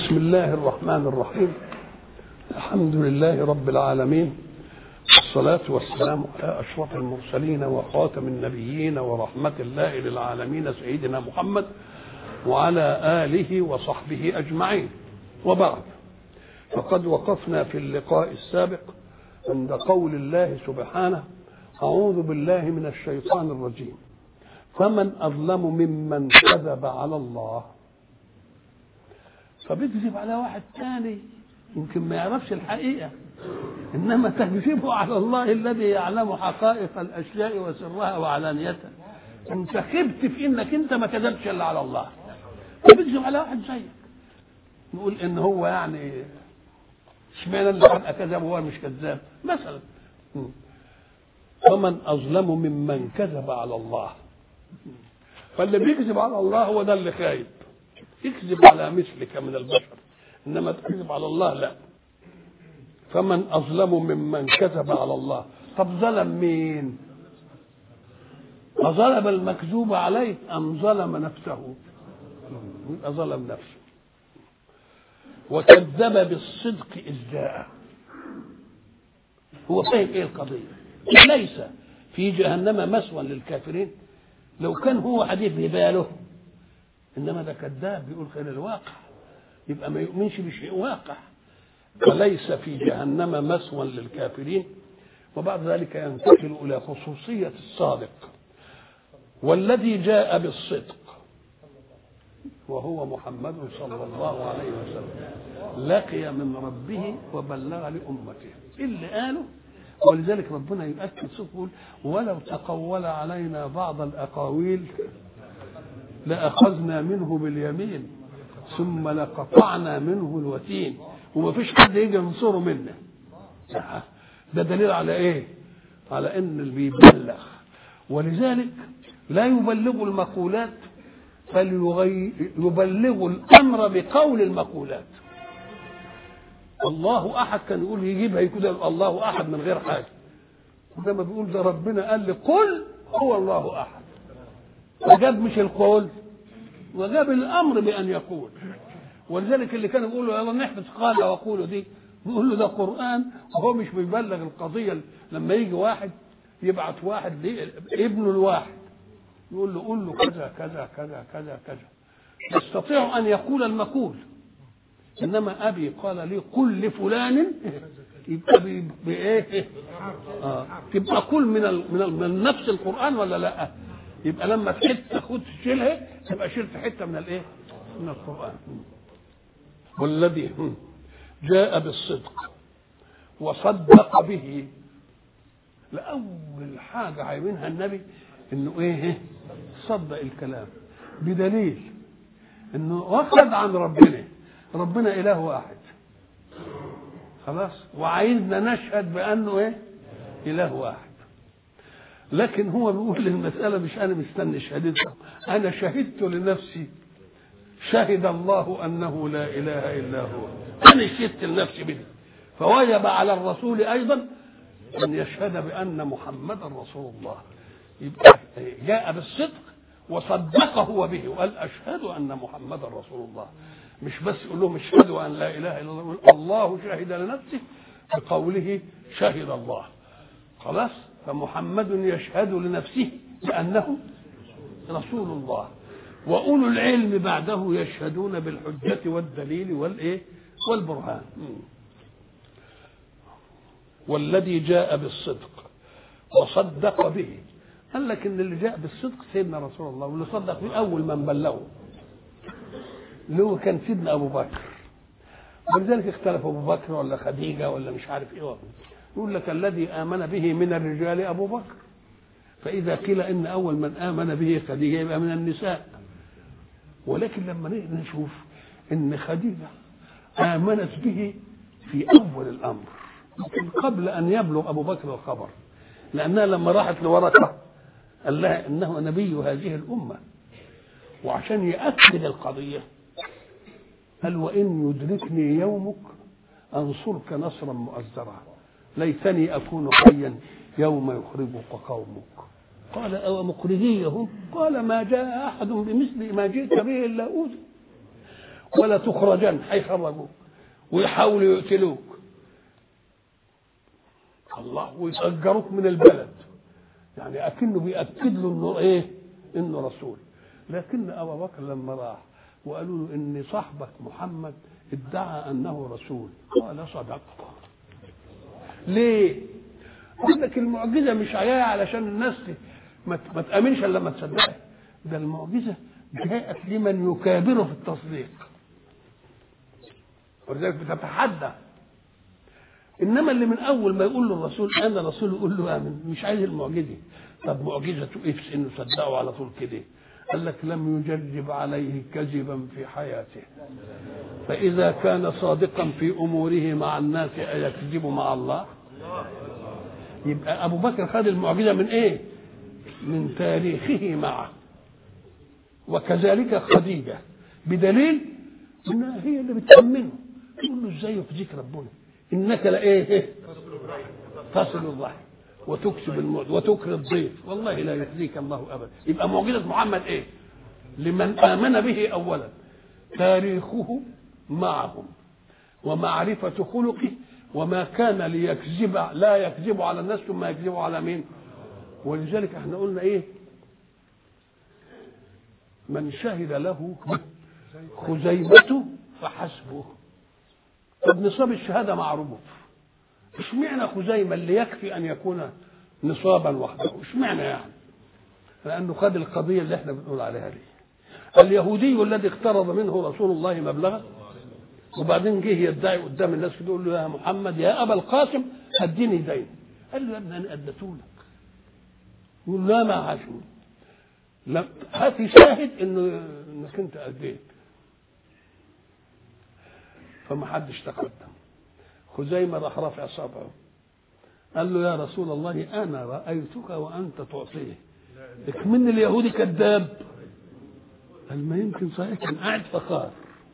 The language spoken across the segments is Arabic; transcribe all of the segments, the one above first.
بسم الله الرحمن الرحيم. الحمد لله رب العالمين، والصلاة والسلام على أشرف المرسلين وخاتم النبيين ورحمة الله للعالمين سيدنا محمد وعلى آله وصحبه أجمعين. وبعد، فقد وقفنا في اللقاء السابق عند قول الله سبحانه: أعوذ بالله من الشيطان الرجيم، فمن أظلم ممن كذب على الله. فبيكذب على واحد ثاني يمكن ما يعرفش الحقيقة، إنما تكذبه على الله الذي يعلم حقائق الأشياء وسرها وعلانيتها. أنت خبت في إنك أنت ما كذبتش إلا على الله، فبيكذب على واحد زيك. نقول إن هو يعني اشمعنى اللي حد كذب وهو مش كذاب مثلا. فمن أظلم ممن كذب على الله. فاللي بيكذب على الله هو ده اللي خايب، يكذب على مثلك من البشر، إنما تكذب على الله لا. فمن أظلم ممن كذب على الله. طب ظلم مين؟ أظلم المكذوب عليه أم ظلم نفسه؟ يبقى ظلم نفسه. وكذب بالصدق إذ جاء. هو فاهم إيه القضية؟ ليس في جهنم مثوى للكافرين. لو كان هو حديث بباله، إنما ده كذاب بيقول خير الواقع، يبقى ما يؤمنش بشيء واقع. فليس في جهنم مثوى للكافرين. وبعد ذلك ينتقل إلى خصوصية الصادق. والذي جاء بالصدق وهو محمد صلى الله عليه وسلم لقي من ربه وبلغ لأمته اللي قاله. ولذلك ربنا يؤكد يقول: ولو تقول علينا بعض الأقاويل لأخذنا منه باليمين ثم لقطعنا منه الوتين. وما فيش حد يجي ينصره منا. ده دليل على ايه؟ على ان اللي بيبلغ. ولذلك لا يبلغ المقولات بل يبلغ الامر بقول المقولات. الله احد كان يقول يجيبها كده الله احد من غير حاجه، زي ما بيقول ده ربنا قال لي قل هو الله احد، وجاب مش القول وجاب الامر بان يقول. ولذلك اللي كانوا بيقولوا يلا نحفظ قال وقولوا دي، بيقول له ده قرآن وهو مش بيبلغ القضية. لما يجي واحد يبعت واحد ابنه الواحد يقول له قول له كذا كذا كذا كذا كذا، يستطيع أن يقول المقول. إنما أبي قال لي قل لفلان، يبقى بإيه؟ تبقى كل من نفس القرآن ولا لا؟ يبقى لما حتة خد تشيلها تبقى شلت حتة من الإيه؟ من القرآن. والذي جاء بالصدق وصدق به. لأول حاجة عايزينها النبي إنه إيه؟ صدق الكلام، بدليل إنه واخد عن ربنا إله واحد خلاص، وعايزنا نشهد بأنه إيه؟ إله واحد. لكن هو بيقول المسألة مش أنا مستني شهادتها، أنا شهدت لنفسي، شهد الله أنه لا إله إلا هو، أنا شهدت لنفسي به. فوجب على الرسول أيضا أن يشهد بأن محمدا رسول الله. يبقى جاء بالصدق وصدقه هو به وقال أشهد أن محمدا رسول الله. مش بس يقول لهم اشهدوا أن لا إله إلا الله، الله شهد لنفسه بقوله شهد الله خلاص. فمحمد يشهد لنفسه بأنه رسول الله، وأولو العلم بعده يشهدون بالحجة والدليل والبرهان. والذي جاء بالصدق وصدق به. قال لك إن اللي جاء بالصدق سيدنا رسول الله، واللي صدق به أول من بلغه اللي هو كان سيدنا أبو بكر. ولذلك اختلف أبو بكر ولا خديجة ولا مش عارف إيه. يقول لك الذي آمن به من الرجال أبو بكر، فإذا قيل إن أول من آمن به خديجة يبقى من النساء. ولكن لما نشوف ان خديجة آمنت به في أول الأمر قبل أن يبلغ أبو بكر الخبر، لأنها لما راحت لورقة قال لها إنه نبي هذه الأمة، وعشان يأكد القضية قال وإن يدركني يومك أنصرك نصرا مؤزرا، ليتني أكون حيا يوم يخرجك قومك. قال أو مخرجيهم؟ قال ما جاء أحد بمثل ما جئت به إلا أوذي. ولا تخرجن، هيخرجوك ويحاولوا يقتلوك الله ويسجروك من البلد، يعني اكنه بيأكد له انه ايه؟ انه رسول. لكن ابو بكر لما راح وقالوا له ان صاحبك محمد ادعى انه رسول، قال صدقت. ليه؟ قال لك المعجزه مش جايه علشان الناس ما تامنش الا لما تصدقها، ده المعجزه جاءت لمن يكابر في التصديق، ولذلك بتتحدى. انما اللي من اول ما يقول له الرسول انا رسول يقول له امن، مش عايز المعجزه. طب معجزته ايه في انه صدقه على طول كده؟ قال لك لم يجرب عليه كذبا في حياته، فاذا كان صادقا في اموره مع الناس ايكذب مع الله؟ يبقى ابو بكر خد المعجزه من ايه؟ من تاريخه معه. وكذلك خديجه، بدليل انها هي اللي بتامنه، تقول له ازاي يخزيك ربنا انك لايه؟ تصل الرحم وتكسب الموت وتكرم الضيف، والله لا يخزيك الله ابدا. يبقى معجزه محمد ايه؟ لمن امن به اولا تاريخه معهم ومعرفه خلقه، وما كان ليكذب لا يكذب على الناس ثم يكذب على مين؟ ولذلك احنا قلنا ايه؟ من شهد له خزيمته فحسبه. طب نصاب الشهاده معروف، اشمعنى خزيمه اللي يكفي ان يكون نصابا وحده؟ اشمعنى يعني؟ لانه خد القضيه اللي احنا بنقول عليها دي. اليهودي الذي اقترض منه رسول الله مبلغا وبعدين جه يدعي قدام الناس يقول له يا محمد يا ابا القاسم اديني دين، قال له يا ابني انا اديتهولك. يقول لا ما عاشوا، لا هاتي شاهد انك انت اديت. فما حدش تقدم. خزيمة راح رافع صبعه قال له يا رسول الله انا رايتك وانت تعطيه، اكمن اليهودي كذاب. قال ما يمكن صحيح، كان قاعد فخار.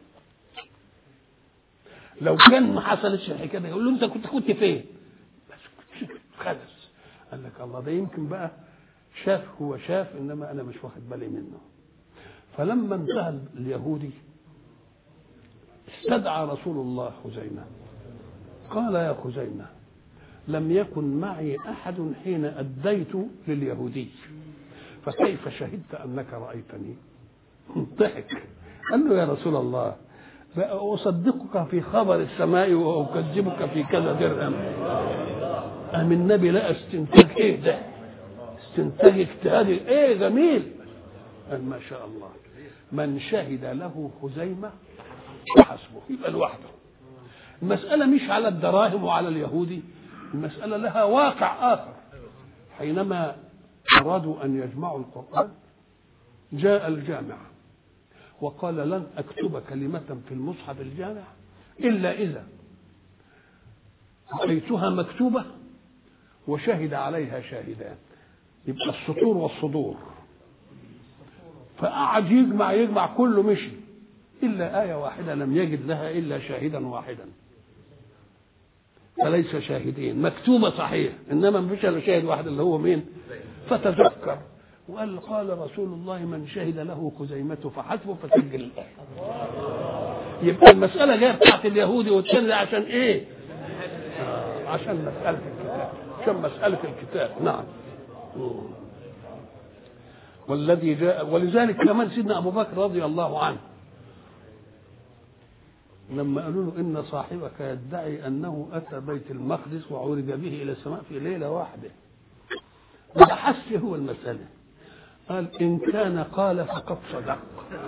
لو كان ما حصلتش الحكايه يقول له انت كنت فين؟ بس خلص. قال لك الله ده يمكن بقى شاف، هو شاف انما انا مش واخد بالي منه. فلما انتهى اليهودي استدعى رسول الله خزيمة قال يا خزيمة لم يكن معي أحد حين أديت لليهودي، فكيف شهدت أنك رأيتني؟ ضحك. قال له يا رسول الله أصدقك في خبر السماء وأكذبك في كذا درهم؟ أم النبي لا استنتاج ايه ده؟ استنتاج اجتهادي ايه جميل. قال ما شاء الله من شهد له خزيمة حسبه، يبقى لوحده. المسألة مش على الدراهم وعلى اليهودي، المسألة لها واقع آخر. حينما أرادوا أن يجمعوا القرآن جاء الجامع وقال لن أكتب كلمة في المصحف الجامع إلا إذا رأيتها مكتوبة وشهد عليها شاهدان، يبقى السطور والصدور. فقعد يجمع كله مشي إلا آية واحدة لم يجد لها إلا شاهدا واحدا، فليس شاهدين، مكتوبة صحيح إنما ما فيش إلا شاهد واحد اللي هو مين؟ فتذكر وقال قال رسول الله من شهد له خزيمته فحسبه، فسجل الآية. يبقى المسألة جاية بتاعت اليهودي والتاني عشان إيه؟ عشان مسألة الكتاب، عشان مسألة الكتاب. نعم. والذي جاء، ولذلك كمان سيدنا أبو بكر رضي الله عنه لما قالوا له إن صاحبك يدعي أنه أتى بيت المقدس وعرج به إلى السماء في ليلة واحدة، بحث هو المسألة، قال إن كان قال فقد صدق،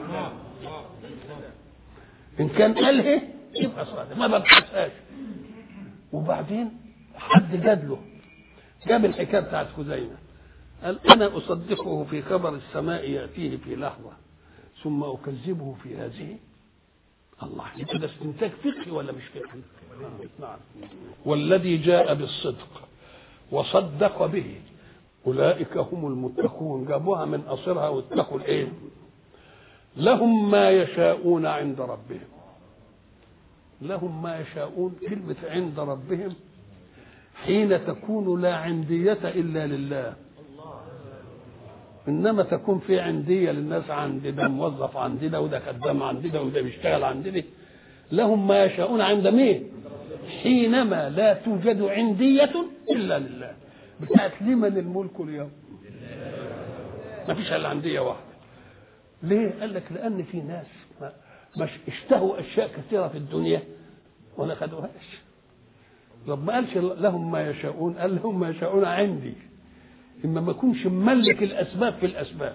إن كان قاله يبقى صادق، ما ببحثهاش. وبعدين حد جاب الحكاية بتاعت خزيمة، قال أنا أصدقه في خبر السماء يأتيه في لحظة ثم أكذبه في هذه. الله، يبقى ده استنتاج فقهي ولا مش فقهي؟ نعم. والذي جاء بالصدق وصدق به أولئك هم المتقون، جابوها من أصلها واتقوا الإيه؟ لهم ما يشاءون عند ربهم. لهم ما يشاءون، كلمة عند ربهم حين تكون لا عندية إلا لله. انما تكون في عنديه للناس، عند ده موظف عند ده، وده خدام عند ده، وده بيشتغل عند ده. لهم ما يشاءون عند مين؟ حينما لا توجد عنديه الا لله. بتاعت لمن الملك اليوم؟ ما فيش الا عنديه واحده. ليه؟ قال لك لان في ناس مش اشتهوا اشياء كثيره في الدنيا ولا خدوهاش. رب ما قالش لهم ما يشاءون، قال لهم ما يشاءون عندي. إما ما يكونش مملك الأسباب في الأسباب،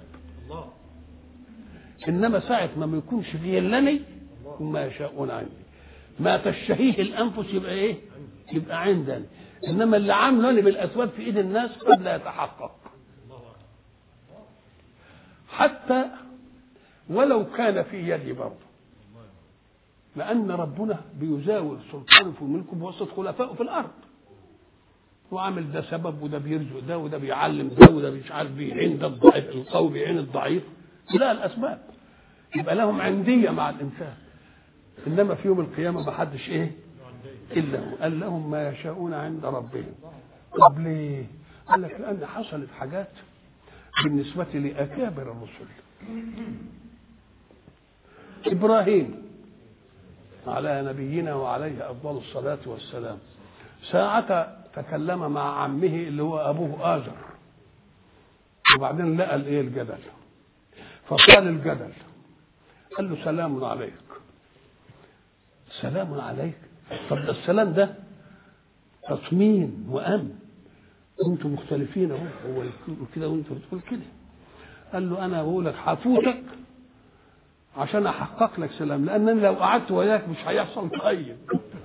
إنما ساعة ما يكونش فيه إلا ما يشاءون عندي. ما تشتهيه الأنفس يبقى إيه؟ يبقى عندنا. إنما اللي عامله بالأسباب في إيد الناس قد لا يتحقق، حتى ولو كان في يدي برضه، لأن ربنا بيزاول سلطانه في ملكه بواسطة خلفائه في الأرض، وعامل ده سبب، وده بيرزق ده، وده بيعلم ده، وده مش عارف بيعين ده الضعيف، القوي بيعين الضعيف. لا، الأسباب يبقى لهم عندية مع الإنسان. إنما في يوم القيامة ما حدش إيه إلا هو. قال لهم ما يشاءون عند ربهم. طب ليه؟ قال لك لأن حصلت حاجات بالنسبة لأكابر الرسل. إبراهيم على نبينا وعليه أفضل الصلاة والسلام ساعة تكلم مع عمه اللي هو أبوه آزر، وبعدين لقى الإيه الجدل، فقال الجدل، قال له سلام عليك. سلام عليك؟ طب ده السلام ده تطمين وأمن، انتم مختلفين اهو، هو يقول كده وانتم بتقول كده. قال له انا بقول لك هفوتك عشان احقق لك سلام، لانني لو قعدت وياك مش هيحصل طيب.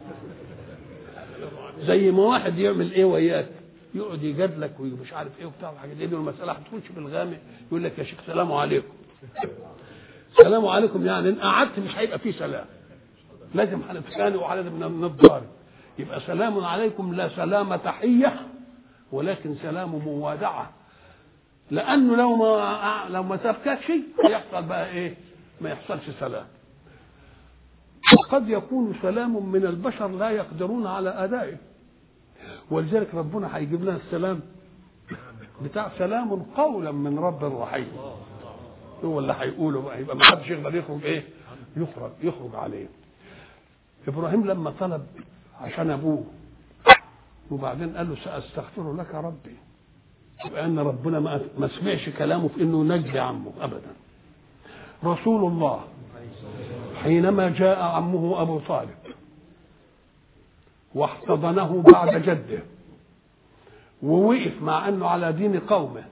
زي ما واحد يعمل ايه وياك، يقعد يجادلك ومش عارف ايه وبتاع وحاجات دي، المساله هتخش في الغامق، يقول لك يا شيخ سلام عليكم. سلام عليكم يعني ان قعدت مش هيبقى فيه سلام، لازم هنتخانق وعدد من الضارب. يبقى سلام عليكم لا سلام تحيه، ولكن سلام موادعه، لانه لو ما سابكش شيء هيحصل بقى ايه؟ ما يحصلش سلام. قد يكون سلام من البشر لا يقدرون على ادائه، ولذلك ربنا هيجيب لنا السلام بتاع سلام قولا من رب رحيم، هو اللي هيقوله بقى، يبقى ما حدش يقدر يخرج ايه؟ يخرج عليه. ابراهيم لما طلب عشان ابوه وبعدين قال له ساستغفر لك ربي، يبقى ان ربنا ما سمعش كلامه في انه نجي عمه ابدا. رسول الله حينما جاء عمه ابو طالب واحتضنه بعد جده ووقف مع انه على دين قومه،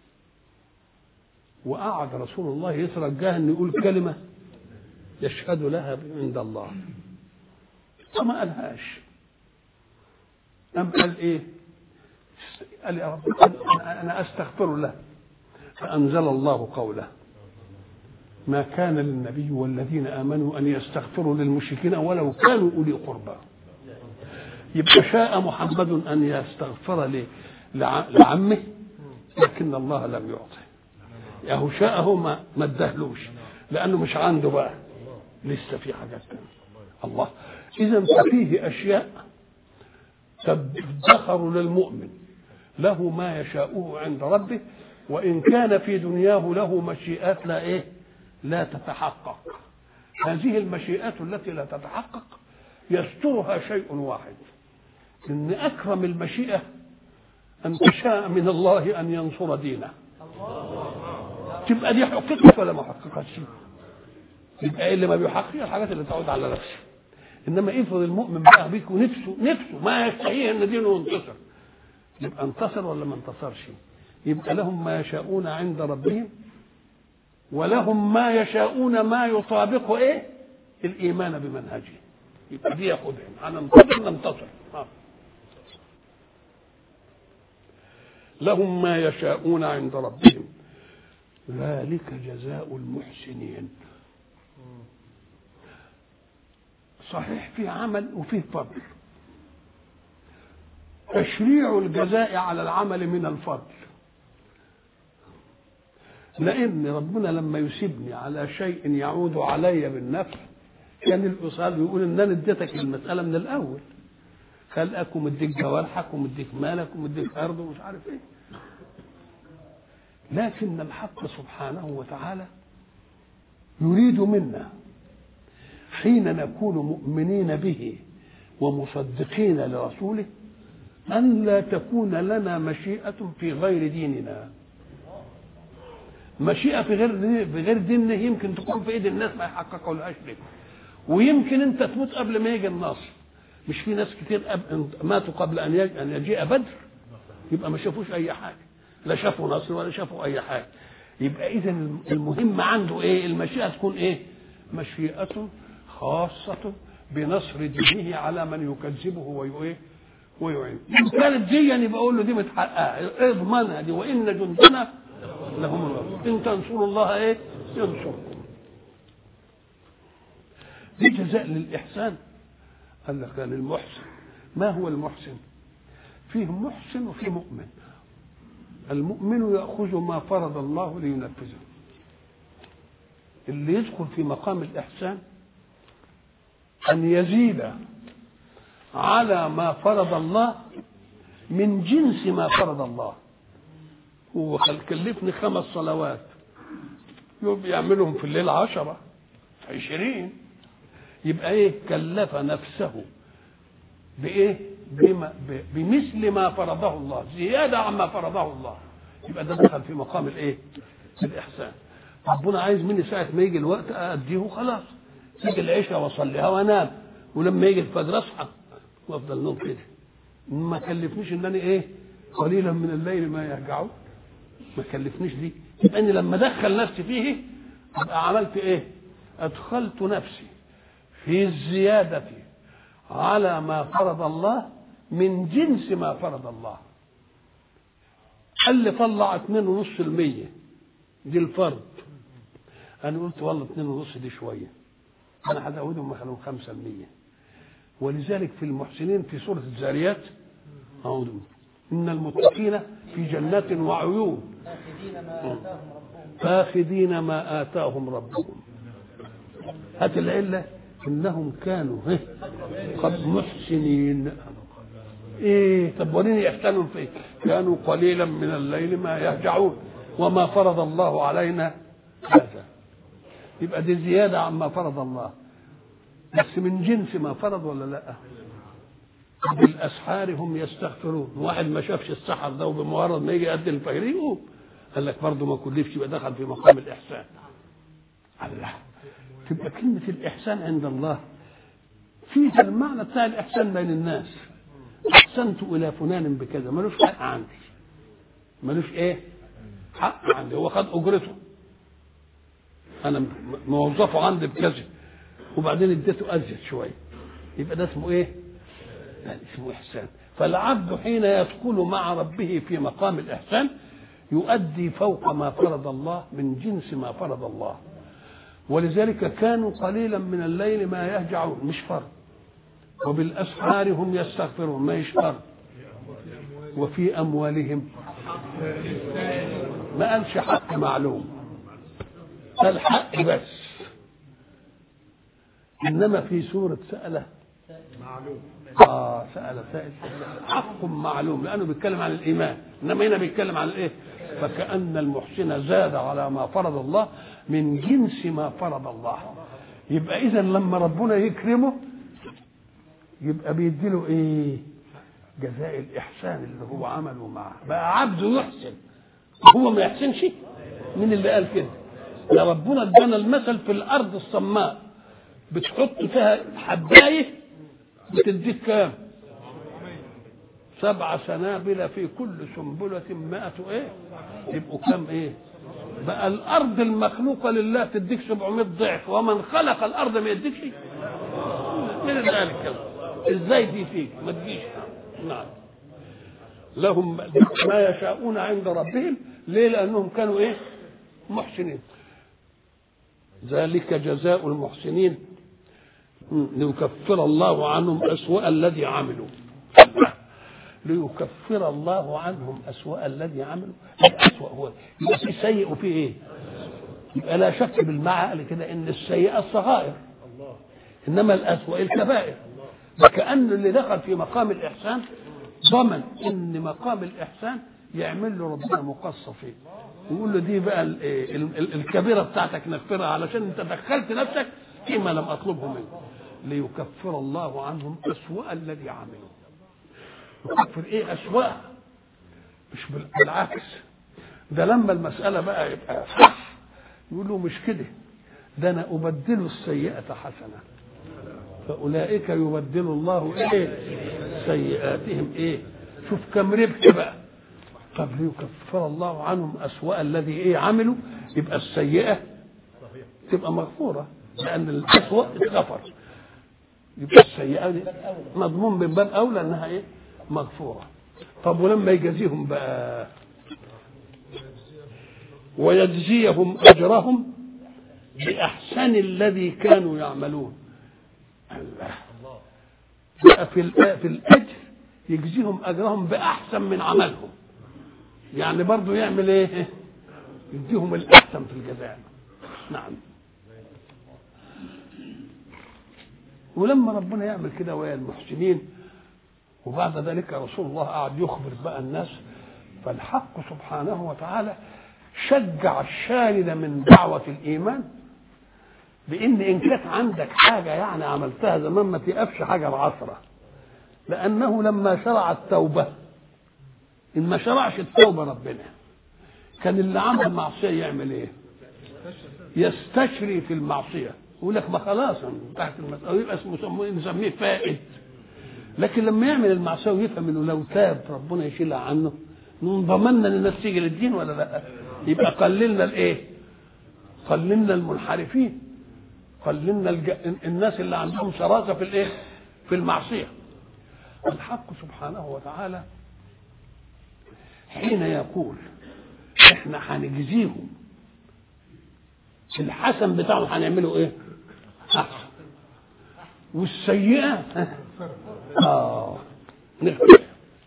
وقعد رسول الله يترجاه ان يقول كلمه يشهد لها عند الله، فما قالهاش. أم قال إيه؟ قال يا رب أنا أستغفر له، فأنزل الله قوله ما كان للنبي والذين آمنوا أن يستغفروا للمشركين ولو كانوا أولي قربى. يبقى شاء محمد أن يستغفر لعمه، لكن الله لم يعطه. يعني شاء هو ما ادهلوش، لأنه مش عنده بقى، لسه في حاجات تانية. الله إذن ففيه أشياء تدخر للمؤمن له ما يشاءه عند ربه، وإن كان في دنياه له مشيئات لا تتحقق. هذه المشيئات التي لا تتحقق يسترها شيء واحد، إن أكرم المشيئة أن تشاء من الله أن ينصر دينه. تبقى دي حققت ولا ما حققتش؟ يبقى اللي ما بيحقق الحاجات اللي تعود على نفسه. انما افرض المؤمن بقى بيك ونفسه ما يستحيه ان دينه ينتصر، يبقى انتصر ولا ما انتصرش؟ يبقى لهم ما يشاءون عند ربهم، ولهم ما يشاءون ما يطابق الايمان بمنهجه. يبقى دي ياخدهم هننتصر ننتصر. لهم ما يشاءون عند ربهم ذلك جزاء المحسنين. صحيح فيه عمل وفيه فضل، تشريع الجزاء على العمل من الفضل، لأن ربنا لما يسيبني على شيء يعود علي بالنفع كان الأصول يقول إن أنا اديتك المسألة من الأول، خلقك ومديك جوارحك ومديك مالك ومديك أرض ومش عارف إيه. لكن الحق سبحانه وتعالى يريد منا حين نكون مؤمنين به ومصدقين لرسوله أن لا تكون لنا مشيئة في غير ديننا. مشيئة في غير ديننا يمكن تكون في ايد الناس ما يحققوا لهاش لك، ويمكن انت تموت قبل ما يجي النصر. مش في ناس كتير ماتوا قبل ان يجيء بدر، يبقى ما شافوش اي حاجه، لا شافوا نصر ولا شافوا اي حاجه. يبقى اذا المهم عنده ايه؟ المشيئه تكون ايه؟ مشيئه خاصه بنصر دينه على من يكذبه ويعين. ان كانت دي يعني بقول له دي متحققه، اضمنها دي، وان جندنا لهم الغالبون، ان تنصروا الله ايه؟ ينصركم. دي جزاء للاحسان. قال لك للمحسن. ما هو المحسن؟ فيه محسن وفيه مؤمن. المؤمن يأخذ ما فرض الله لينفذه. اللي يدخل في مقام الإحسان أن يزيد على ما فرض الله من جنس ما فرض الله. هو كلفني 5 صلوات، يبقى يعملهم في الليل 10 20، يبقى ايه؟ كلف نفسه بايه؟ بمثل ما فرضه الله، زياده عما فرضه الله. يبقى ده دخل في مقام الايه؟ الاحسان. ربنا عايز مني ساعه ما يجي الوقت اديه وخلاص، تيجي العشاء واصليها وانام، ولما يجي الفجر اصحى وافضل نوم كده. ما كلفنيش ان انا ايه؟ قليلا من الليل ما يهجعون. ما كلفنيش دي. يبقى اني لما ادخل نفسي فيه ابقى عملت ايه؟ ادخلت نفسي في الزيادة على ما فرض الله من جنس ما فرض الله. قال لي طلع 2.5% دي الفرض. أنا قلت والله 2.5 دي شوية، أنا هزودهم مثلا 5%. ولذلك في المحسنين في سورة الذاريات إن المتقين في جنات وعيون فاخذين ما آتاهم ربهم. هات العلة إنهم كانوا قد محسنين. إيه؟ طب وريني يحسنوا فيه. كانوا قليلا من الليل ما يهجعون وما فرض الله علينا هذا. يبقى دي زيادة عما فرض الله، بس من جنس ما فرض ولا لا؟ بالأسحار هم يستغفرون. واحد ما شافش السحر ده وبمجرد ما يجي يأذن الفجر يقوم، قال لك برضه ما كلفش، يبقى دخل في مقام الإحسان. الله، تبقى كلمة الإحسان عند الله فيها المعنى بتاع الإحسان بين الناس. أحسنت إلى فلان بكذا، ملوش حق عندي، ملوش إيه؟ حق عندي. هو خد أجرته، أنا موظفه عندي بكذا وبعدين اديته أزيد شوية، يبقى ده اسمه إيه؟ ده اسمه إحسان. فالعبد حين يدخل مع ربه في مقام الإحسان يؤدي فوق ما فرض الله من جنس ما فرض الله. ولذلك كانوا قليلا من الليل ما يهجعون، مش فرض. وبالأسحار هم يستغفرون، ما يشفر. وفي أموالهم ما قالش حق معلوم، قال حق بس. إنما في سورة سألة معلوم، سأل سائل حق معلوم، لأنه بيتكلم عن الإيمان، إنما هنا بيتكلم عن الإيه؟ فكأن المحسن زاد على ما فرض الله من جنس ما فرض الله. يبقى إذن لما ربنا يكرمه يبقى بيديله إيه؟ جزاء الإحسان اللي هو عمله معه. بقى عبده يحسن وهو ما يحسنش. مين اللي قال كده؟ يا ربنا ادانا المثل في الأرض الصماء بتحط فيها حباية بتديك كام؟ 7 سنابل في كل سنبلة 100 ايه؟ يبقوا كام ايه؟ بقى الارض المخلوقة لله تديك 700 ضعف، ومن خلق الارض ما يديكش. من ذلك كده ازاي دي فيك؟ ما تجيش. نعم، لهم ما يشاءون عند ربهم. ليه؟ لانهم كانوا ايه؟ محسنين. ذلك جزاء المحسنين ليكفر الله عنهم أسوأ الذي عملوا. ليكفر الله عنهم أسوأ الذي عملوا. الأسوأ هو يبقى في سيء وفي ايه؟ يبقى لا شك بالمعقل كده ان السيئة الصغائر، انما الأسوأ الكبائر. وكأن اللي دخل في مقام الإحسان ضمن ان مقام الإحسان يعمل له ربنا مقص فيه. ويقول له دي بقى الكبيرة بتاعتك نغفرها علشان انت دخلت نفسك فيما لم اطلبه منك، ليكفر الله عنهم أسوأ الذي عملوا. يكفر ايه أسوأ؟ مش بالعكس، ده لما المسألة بقى يبقى صح يقول له مش كده، ده انا ابدل السيئة حسنة، فاولئك يبدل الله ايه سيئاتهم ايه. شوف كم ربح بقى. طب ليكفر الله عنهم أسوأ الذي ايه عملوا، يبقى السيئة تبقى مغفورة لأن الأسوأ اتغفر، يبقى السيئة مضمون من باب أولى أنها ايه مغفورة. طب ولما يجازيهم بقى ويجزيهم أجرهم بأحسن الذي كانوا يعملون. الله بقى في الأجر يجزيهم أجرهم بأحسن من عملهم، يعني برضو يعمل ايه؟ يديهم الأحسن في الجزاء. نعم. ولما ربنا يعمل كده ويا المحسنين وبعد ذلك رسول الله قعد يخبر بقى الناس، فالحق سبحانه وتعالى شجع الشارد من دعوة الإيمان بإن إن كانت عندك حاجة يعني عملتها زمان ما تقفش حاجة العصرة، لأنه لما شرع التوبة إن ما شرعش التوبة ربنا كان اللي عمل معصية يعمل إيه؟ يستشري في المعصية، يقول لك ما خلاص تحت المسألة يبقى نسميه فائد. لكن لما يعمل المعصية ويفهم إنه لو تاب ربنا يشيلها عنه، ضمننا ان الناس تيجي للدين ولا لا؟ يبقى قللنا الايه؟ قللنا المنحرفين، قللنا الناس اللي عندهم شراسة في الايه؟ في المعصية. الحق سبحانه وتعالى حين يقول احنا هنجزيهم الحسن بتاعهم هنعمله ايه؟ احسن، والسيئة نخفف.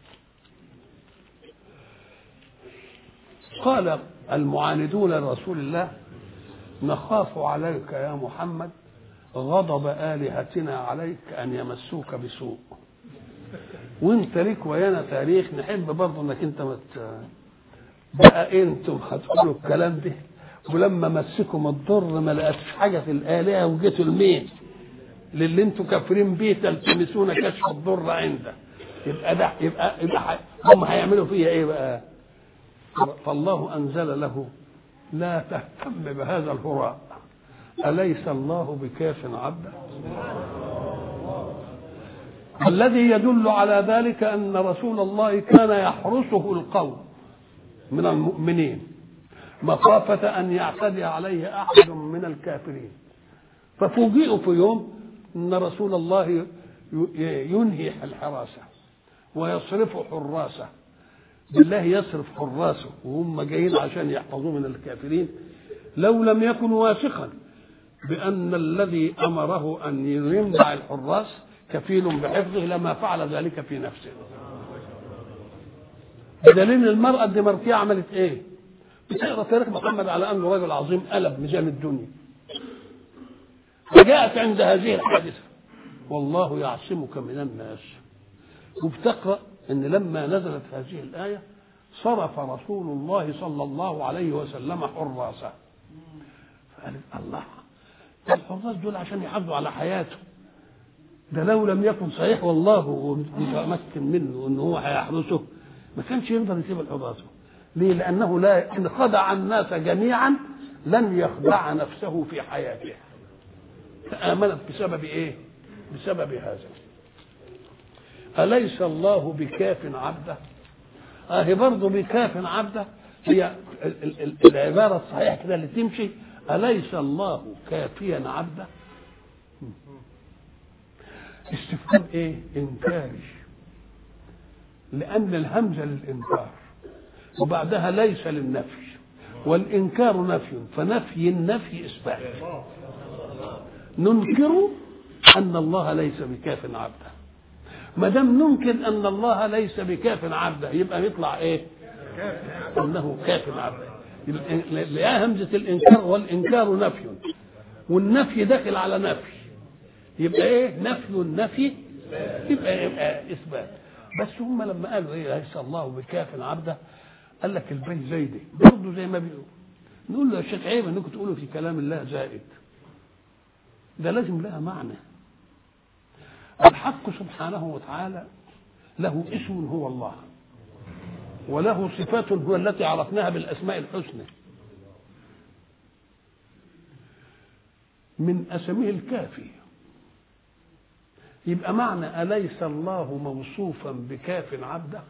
قال المعاندون لرسول الله نخاف عليك يا محمد غضب آلهتنا عليك أن يمسوك بسوء، وانت ليك ويانا تاريخ نحب برضه انك انت بقى انتم هتقولوا الكلام ده، ولما مسكم الضر ما لقتش حاجه في الآلهة وجيتوا لمين؟ للي انتم كافرين بيه تلتمسون كشف الضر عنده. يبقى هم هيعملوا فيها ايه بقى؟ فالله أنزل له لا تهتم بهذا الهراء، أليس الله بكاف عبده؟ الذي يدل على ذلك أن رسول الله كان يحرسه القوم من المؤمنين مخافة أن يعتدي عليه أحد من الكافرين، ففوجئوا في يوم أن رسول الله ينهي الحراسة ويصرف حراسه، بالله يصرف حراسه وهم جايين عشان يحفظوه من الكافرين، لو لم يكن واثقا بأن الذي أمره أن يمنع الحراس كفيل بحفظه لما فعل ذلك في نفسه. بدليل المرأة الدمركية عملت ايه؟ بتقرأ تاريخ محمد على أنه رجل عظيم قلب ميزان الدنيا، وجاءت عند هذه الحادثة والله يعصمك من الناس، وبتقرأ ان لما نزلت هذه الآية صرف رسول الله صلى الله عليه وسلم حراسه، فقالت الله الحراس دول عشان يحافظوا على حياته، ده لو لم يكن صحيح والله متمكن منه ان هو هيحرسه ما كانش يقدر يسيب الحراسه. ليه؟ لانه لا ان خدع الناس جميعا لن يخدع نفسه في حياته، فآمنت بسبب ايه؟ بسبب هذا. أليس الله بكاف عبده؟ هي برضه بكاف عبده هي العبارة الصحيحة كده اللي تمشي، أليس الله كافيا عبده؟ استفهام ايه؟ انكاري، لأن الهمزة للإنكار وبعدها ليس للنفي، والإنكار نفي، فنفي النفي إثبات. ننكر أن الله ليس بكاف عبده، ما دام ننكر ان الله ليس بكاف عبده يبقى يطلع ايه؟ انه كاف عبده. لا همزه الانكار، والانكار نفي والنفي داخل على نفي، يبقى ايه؟ نفي النفي يبقى اثبات. بس هم لما قالوا ايه ليس الله بكاف عبده قال لك البيه زايده برضه زي ما بيقول. نقول له يا شيخ عيب انكم تقولوا في كلام الله زائد، ده لازم لها معنى. الحق سبحانه وتعالى له اسم هو الله، وله صفات هو التي عرفناها بالاسماء الحسنى. من اسمه الكافي، يبقى معنى أليس الله موصوفا بكاف عبده؟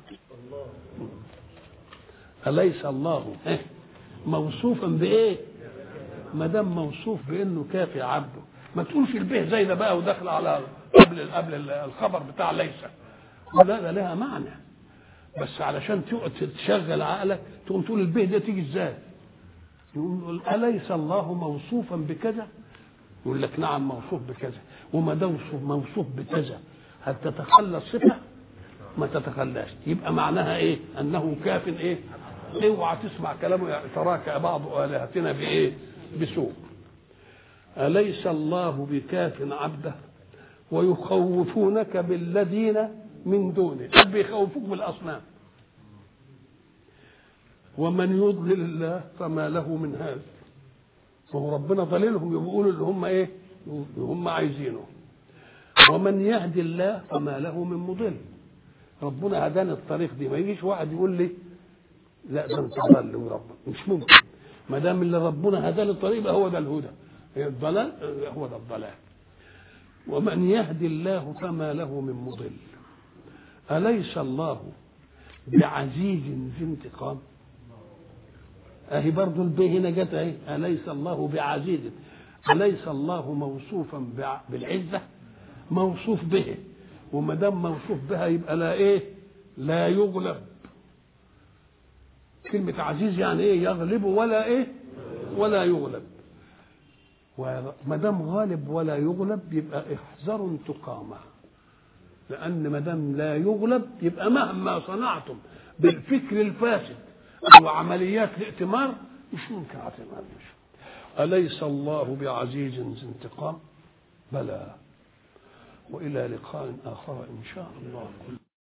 أليس الله موصوفا بإيه؟ ما دام موصوف بإنه كافي عبده، ما تقولش البيه زي ده بقى وداخل على قبل الخبر بتاع ليس. لا، ده لها معنى، بس علشان تشغل عقلك تقوم تقول البيه ده تيجي ازاي؟ يقول أليس الله موصوفا بكذا؟ يقول لك نعم موصوف بكذا، وما دام موصوف بكذا هل تتخلى الصفه؟ ما تتخلاش. يبقى معناها ايه؟ انه كاف ايه؟ اوعى تسمع كلامه تراك بعض الهتنا بايه؟ بسوء. اليس الله بكاف عبده ويخوفونك بالذين من دونه، بيخوفوك بالاصنام. ومن يضلل الله فما له من هاد. فهو ربنا ضليلهم يقولوا اللي هم ايه؟ هم عايزينه. ومن يهدي الله فما له من مضل. ربنا هداني الطريق دي، ما يجيش واحد يقول لي لا ده انت ضل وربنا، مش ممكن. ما دام اللي ربنا هداني الطريق يبقى هو ده الهدى، الضلال هو ده الضلال. ومن يهدي الله فما له من مضل. أليس الله بعزيز ذي انتقام؟ اهي برضه البيه هنا جت اهي، اليس الله بعزيز. اليس الله موصوفا بالعزه؟ موصوف به، وما دام موصوف بها يبقى لا ايه؟ لا يغلب. كلمه عزيز يعني ايه؟ يغلب ولا ايه؟ ولا يغلب. وما دام غالب ولا يغلب يبقى احذروا انتقامه، لان ما دام لا يغلب يبقى مهما صنعتم بالفكر الفاسد وعمليات الائتمار مش ممكن اعتماد. أليس الله بعزيز ذي انتقام؟ بلى. وإلى لقاء آخر إن شاء الله.